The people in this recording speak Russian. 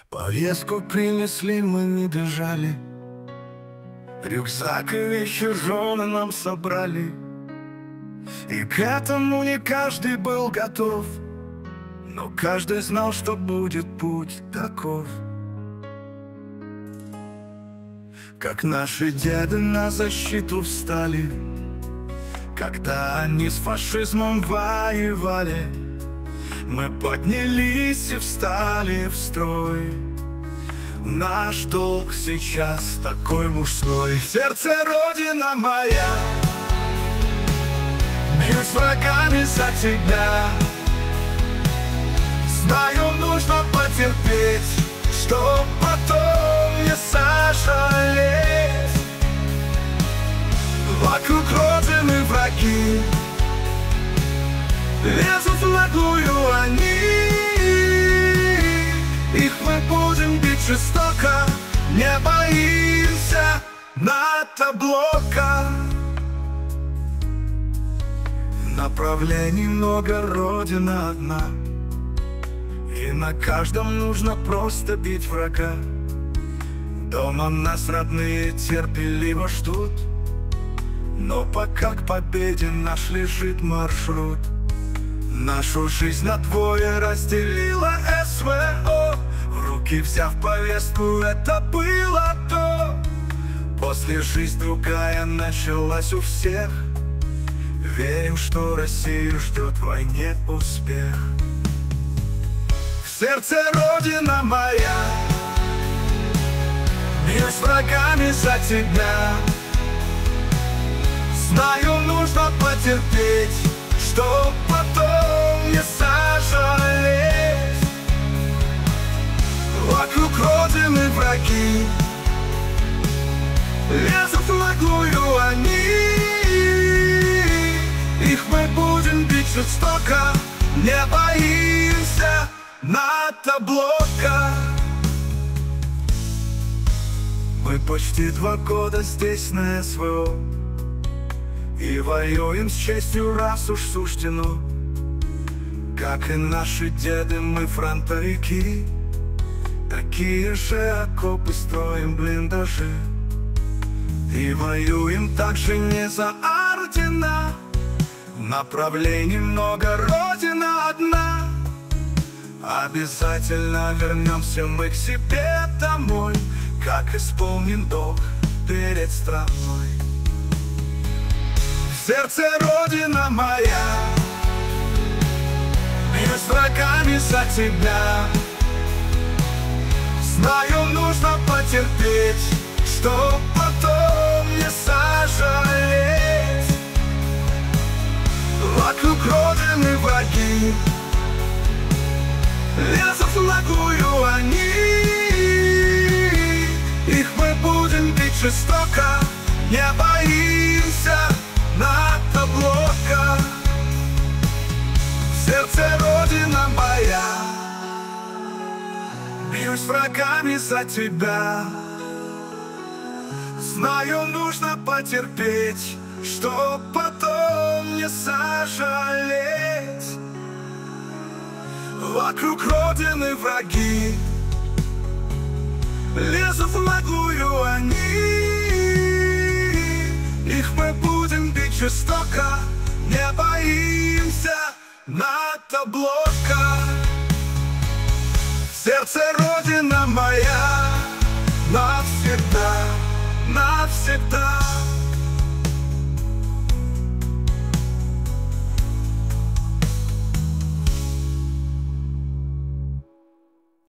Повестку принесли, мы не бежали. Рюкзак и вещи жены нам собрали. И к этому не каждый был готов, но каждый знал, что будет путь таков. Как наши деды на защиту встали, когда они с фашизмом воевали. Мы поднялись и встали в строй. Наш долг сейчас такой мужской. Сердце Родина моя, бьюсь врагами за тебя. Знаю, нужно потерпеть, чтоб потом не сожалеть. Вокруг Родины враги, лезут в наглую они. Их мы будем бить жестоко, не боимся НАТО-блока. Направлений много, Родина одна, и на каждом нужно просто бить врага. Дома нас родные терпеливо ждут, но пока к победе наш лежит маршрут. Нашу жизнь на двое разделила СВО. В руки взяв повестку, это было то. После жизнь другая началась у всех. Верим, что Россию ждет в войне успех. В сердце Родина моя, бьюсь врагами за тебя. Знаю, нужно потерпеть, чтоб потом не сожалеть. Вокруг Родины враги, лезут в наглую они. Их мы будем бить жестоко, не боимся НАТО-блока. Мы почти 2 года здесь на СВО, и воюем с честью, раз уж суждено. Как и наши деды, мы фронтовики. Такие же окопы строим, блиндажи. И воюем также не за ордена. Направлений много, Родина одна. Обязательно вернемся мы к себе домой, как исполнен долг перед страной. В сердце Родина моя, бьюсь врагами за тебя. Знаю, нужно потерпеть, чтоб потом не сожалеть. Вокруг Родины враги, лезут в наглую они. Их мы будем бить жестоко, не боимся НАТО-блока. В сердце Родина моя, бьюсь врагами за тебя. Знаю, нужно потерпеть, чтоб потом не сожалеть. Вокруг Родины враги, лезут в наглую они. Их мы будем бить жестоко, не боимся НАТО-блока. В сердце Родина моя, навсегда, навсегда.